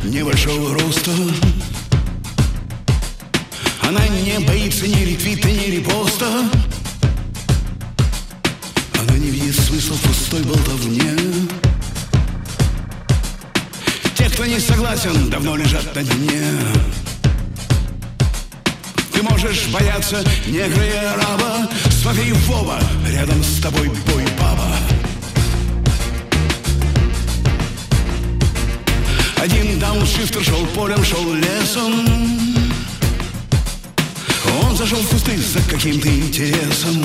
небольшого роста. Она не боится ни ретвита, ни репоста. Она не видит смысла в пустой болтовне. Те, кто не согласен, давно лежат на дне. Ты можешь бояться негра и араба. Смотри в оба, рядом с тобой бой-баба. Один дауншифтер шел полем, шел лесом. Он зашел в кусты за каким-то интересом.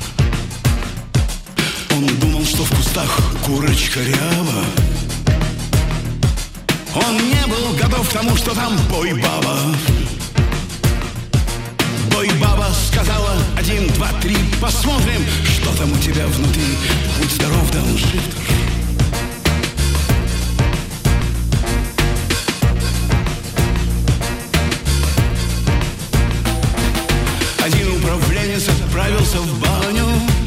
Он думал, что в кустах курочка ряба. Он не был готов к тому, что там бой-баба. Бой-баба сказала: 1, 2, 3, посмотрим, что там у тебя внутри. Будь здоров, дауншифтер. Один управленец отправился в баню.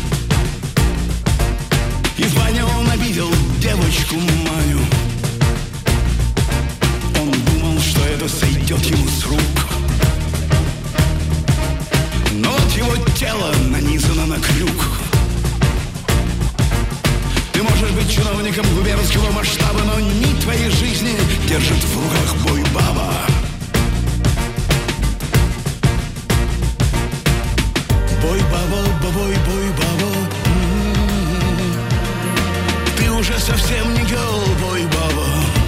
И в бане он обидел девочку Маню. Он думал, что это сойдет ему с рук. Но вот его тело нанизано на крюк. Ты можешь быть чиновником губернского масштаба, но нить твоей жизни держит в руках бой-баба. Бой-баба, бой-бой-баба. Ты уже совсем не герл, бой-баба.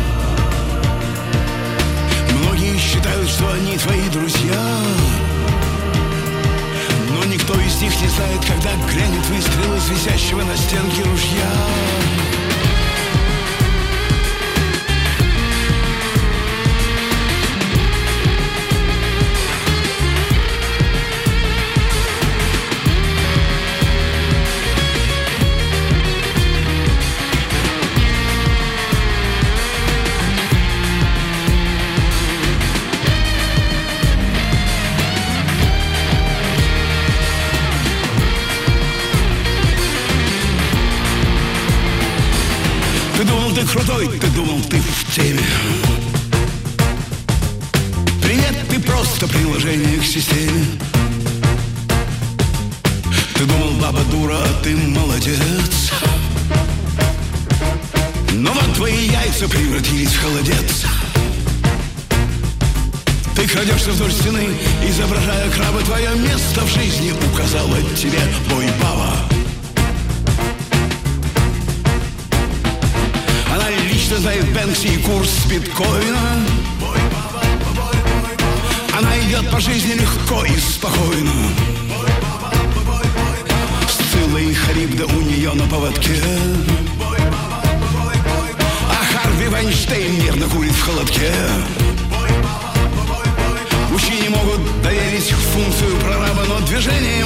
Многие считают, что они твои друзья. Но никто из них не знает, когда грянет выстрел из висящего на стенке ружья. Ты думал, ты крутой, ты думал, ты в теме. Привет, ты просто приложение к системе. Ты думал, баба дура, а ты молодец. Но вот твои яйца превратились в холодец. Ты крадешься вдоль стены, изображая краба. Твое место в жизни указала тебе бой-баба. Она лично знает Бэнкси и курс биткоина. Она идет по жизни легко и спокойно. Сцилла и Харибда у нее на поводке. А Харви Вайнштейн мирно курит в холодке. Мужчине могут доверить функцию прораба, но движение